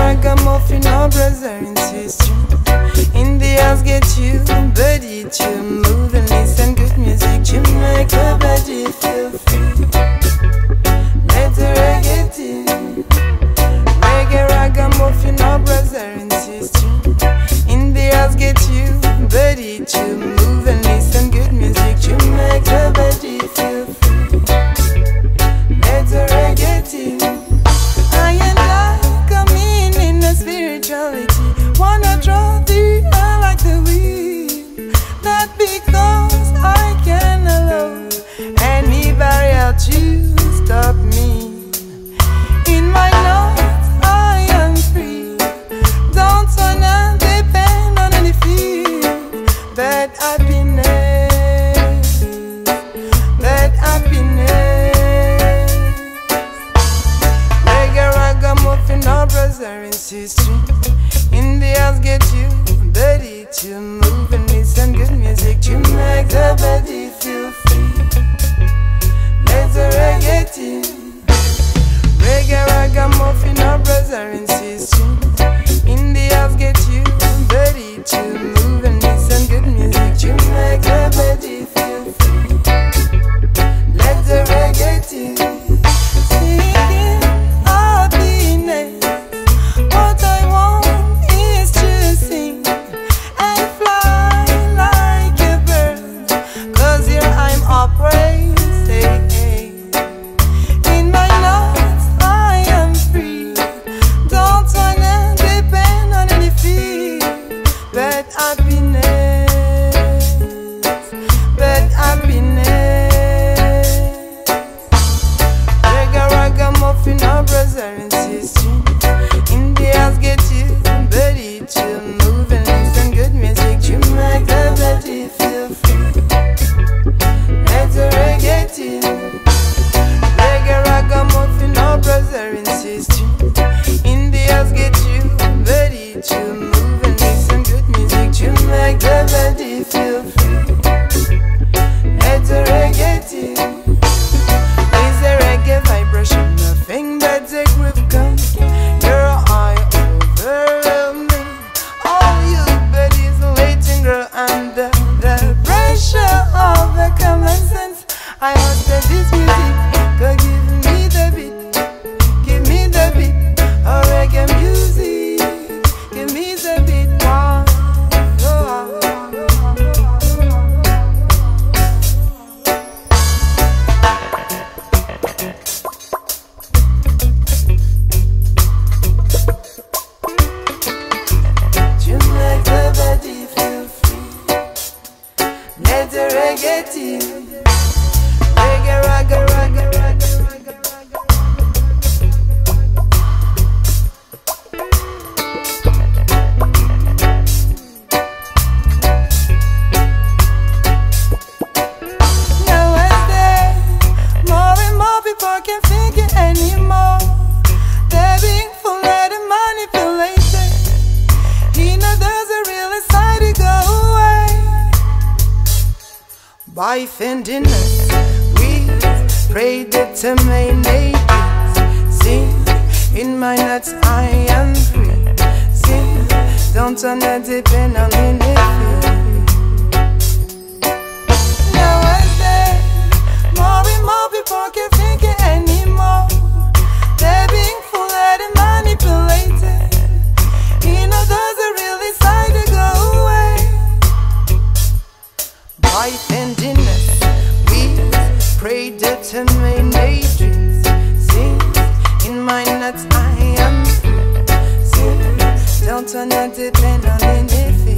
ragamuffin or brother and sister. In the house get you, body to move and listen good music to make your body feel free. Let the reggae team, reggae ragamuffin or brother and sister. In the house get you, body to move and listen good music to make your body feel free. Let the reggae team. I and I come in a spirituality. Wanna draw the air like the wind. Not because I can allow anybody else to stop me. In my nights I am free. Don't wanna depend on any fear. But happiness, but happiness. Reggae ragamuffin or brother and sister. In the house get you, body to move and listen good music to make the body feel free. Let the reggae team, reggae ragamuffin or brother and sister. In the house get you, body to move and listen good music to make the body feel free. Let the reggae team. Singing happiness. What I want is to sing and fly like a bird. 'Cause here I'm upraised. In my nights I am free. Don't wanna depend on any fear. But happiness, but happiness. Reggae ragamuffin or brother and sister. In the house get you, body to move and listen good music to make the body feel free. Let the reggae team, reggae ragamuffin or brother and sister. In the house get you, body to move and listen good music to make the body feel free. Let the reggae team. Is a reggae vibration, nothing but a groove comes. Your eye overwhelming. All you buddies waiting grow under the pressure of the common sense. I hope that this music could give me the beat, give me the beat. Oh, reggae music, give me the beat. Wow. To make the body feel free. Let the reggae team, reggae ragga ragga ragga ragga ragga. Nowadays, more and more people can't think it anymore. They're being fooled and manipulated. He knows there's a real side to go away. By offending us, we pray determination. Sing, in my nuts I am free. Sing, don't wanna depend on anything. Nowadays, more and more people can't think it anymore. They're being fooled and manipulated. He knows there's a really side to go away. By offending us, we pray determination. Sing, in my nuts I am free. Sing, don't wanna depend on anything.